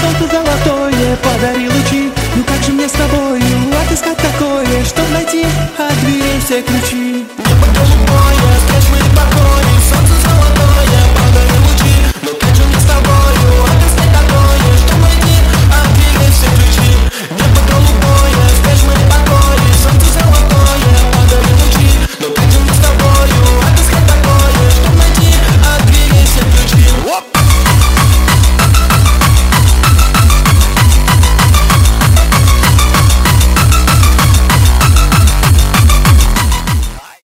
солнце золотое, подари лучи. Ну как же мне с тобою отыскать такое, чтоб найти от дверей все ключи? Небо голубое,